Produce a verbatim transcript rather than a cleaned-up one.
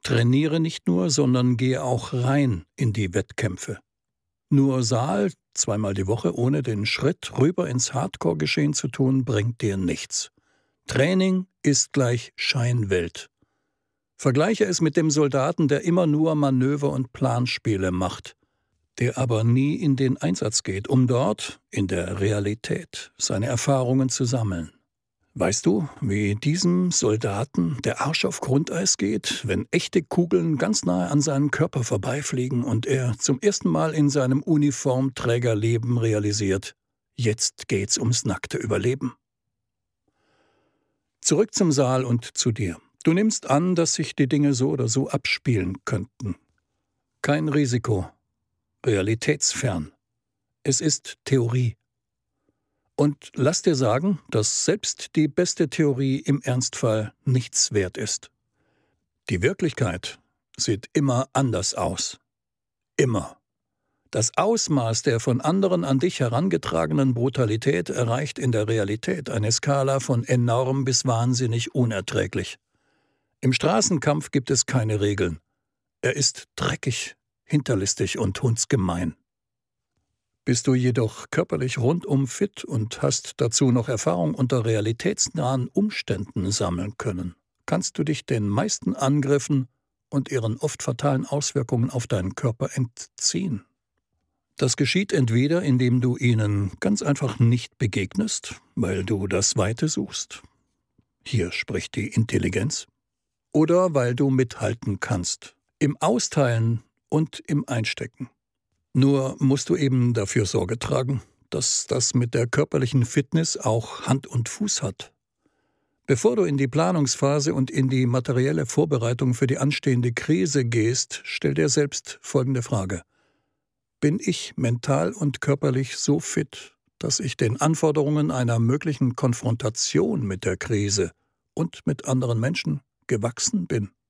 Trainiere nicht nur, sondern gehe auch rein in die Wettkämpfe. Nur Saal, zweimal die Woche, ohne den Schritt rüber ins Hardcore-Geschehen zu tun, bringt dir nichts. Training ist gleich Scheinwelt. Vergleiche es mit dem Soldaten, der immer nur Manöver- und Planspiele macht, der aber nie in den Einsatz geht, um dort, in der Realität, seine Erfahrungen zu sammeln. Weißt du, wie diesem Soldaten der Arsch auf Grundeis geht, wenn echte Kugeln ganz nahe an seinem Körper vorbeifliegen und er zum ersten Mal in seinem Uniformträgerleben realisiert, jetzt geht's ums nackte Überleben. Zurück zum Saal und zu dir. Du nimmst an, dass sich die Dinge so oder so abspielen könnten. Kein Risiko. Realitätsfern. Es ist Theorie. Und lass dir sagen, dass selbst die beste Theorie im Ernstfall nichts wert ist. Die Wirklichkeit sieht immer anders aus. Immer. Das Ausmaß der von anderen an dich herangetragenen Brutalität erreicht in der Realität eine Skala von enorm bis wahnsinnig unerträglich. Im Straßenkampf gibt es keine Regeln. Er ist dreckig, hinterlistig und hundsgemein. Bist du jedoch körperlich rundum fit und hast dazu noch Erfahrung unter realitätsnahen Umständen sammeln können, kannst du dich den meisten Angriffen und ihren oft fatalen Auswirkungen auf deinen Körper entziehen. Das geschieht entweder, indem du ihnen ganz einfach nicht begegnest, weil du das Weite suchst. Hier spricht die Intelligenz. Oder weil du mithalten kannst, im Austeilen und im Einstecken. Nur musst du eben dafür Sorge tragen, dass das mit der körperlichen Fitness auch Hand und Fuß hat. Bevor du in die Planungsphase und in die materielle Vorbereitung für die anstehende Krise gehst, stell dir selbst folgende Frage. Bin ich mental und körperlich so fit, dass ich den Anforderungen einer möglichen Konfrontation mit der Krise und mit anderen Menschen gewachsen bin?